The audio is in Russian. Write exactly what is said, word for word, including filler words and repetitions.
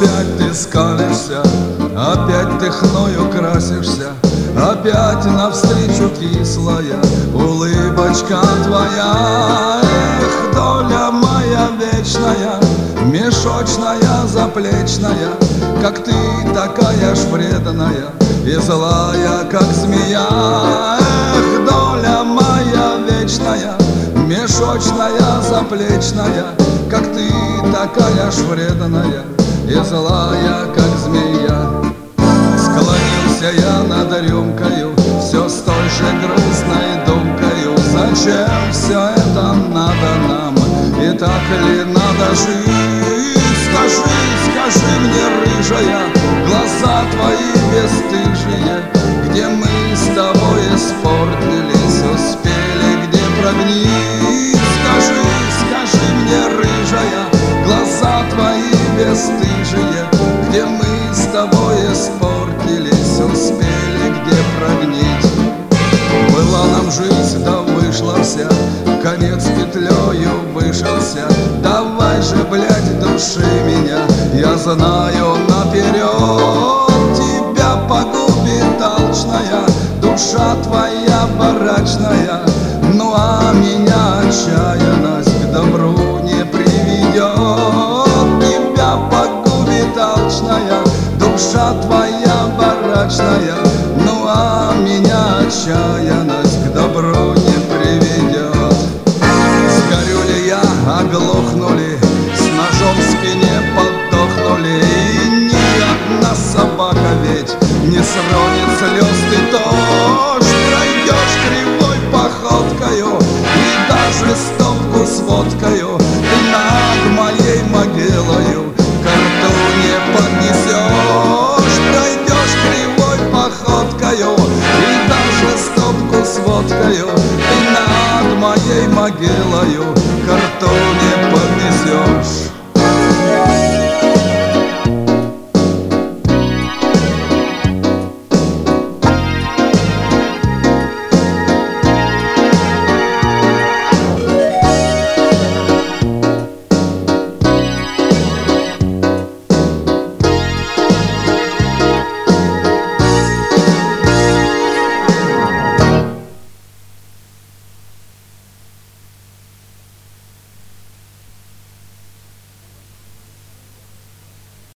Опять ты скалишься, опять ты хною красишься, опять навстречу кислая улыбочка твоя. Эх, доля моя вечная, мешочная, заплечная, как ты такая ж вредная и злая, как змея. Эх, доля моя вечная, мешочная, заплечная, как ты такая ж вредная и злая, как змея. Склонился я над рюмкою, все с той же грустной думкою. Зачем все это надо нам, и так ли надо жить? Скажи, скажи мне, рыжая, глаза твои бесстыжие, где мы с тобой испортились, успели где прогнить? Скажи, скажи мне, рыжая, глаза твои бесстыжие, где мы с тобой испортились, успели где прогнить? Была нам жизнь, да вышла вся, конец петлею вышелся. Давай же, блядь, души меня, я знаю наперед. Тебя погубит алчная душа твоя барачная, ну а меня отчаянность к добру не приведет. Тебя погубит алчная душа твоя барачная, ну а меня отчаянность к добру не приведет. Сгорю ли я, оглохну ли, с ножом в спине подохнули, и ни одна собака ведь не сронит слез. Ты тоже пройдешь кривой походкою, и даже стопку с водкою ты над моей могилою ко рту не поднесешь. Пройдешь кривой походкою, и даже стопку с водкою ты над моей могилою